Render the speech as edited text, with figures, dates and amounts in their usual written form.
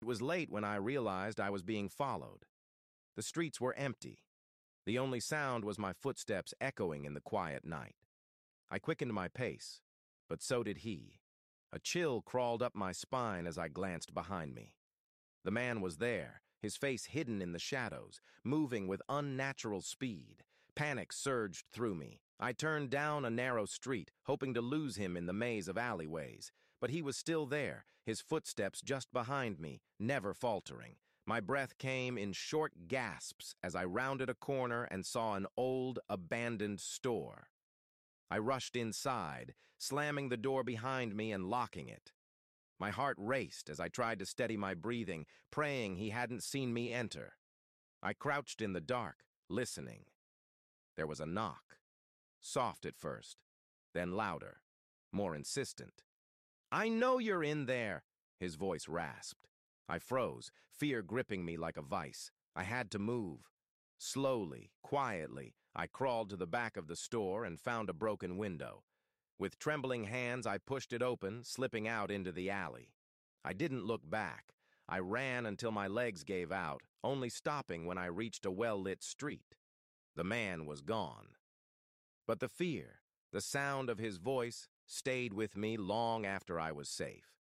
was late when I realized I was being followed. The streets were empty. The only sound was my footsteps echoing in the quiet night. I quickened my pace, but so did he. A chill crawled up my spine as I glanced behind me. The man was there, his face hidden in the shadows, moving with unnatural speed. Panic surged through me. I turned down a narrow street, hoping to lose him in the maze of alleyways. But he was still there, his footsteps just behind me, never faltering. My breath came in short gasps as I rounded a corner and saw an old, abandoned store. I rushed inside, slamming the door behind me and locking it. My heart raced as I tried to steady my breathing, praying he hadn't seen me enter. I crouched in the dark, listening. There was a knock. Soft at first, then louder, more insistent. "I know you're in there," his voice rasped. I froze, fear gripping me like a vice. I had to move. Slowly, quietly, I crawled to the back of the store and found a broken window. With trembling hands, I pushed it open, slipping out into the alley. I didn't look back. I ran until my legs gave out, only stopping when I reached a well-lit street. The man was gone. But the fear, the sound of his voice, stayed with me long after I was safe.